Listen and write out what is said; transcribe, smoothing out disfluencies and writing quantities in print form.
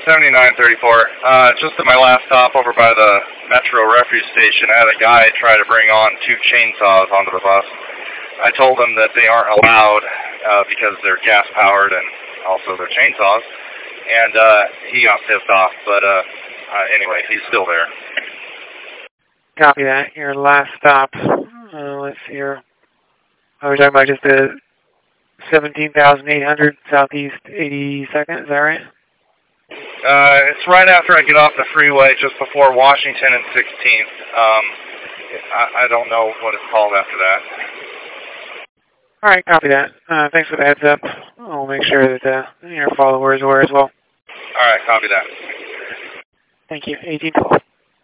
7934. Just at my last stop over by the Metro Refuge Station, I had a guy try to bring on 2 chainsaws onto the bus. I told him that they aren't allowed because they're gas-powered and also they're chainsaws, and he got pissed off, but anyway, he's still there. Copy that. Your last stop, let's see here. Oh, we're talking about just the 17,800 Southeast 82nd, is that right? It's right after I get off the freeway, just before Washington and 16th. I don't know what it's called after that. All right, copy that. Thanks for the heads up. I'll make sure that your followers were as well. All right, copy that. Thank you. 1812.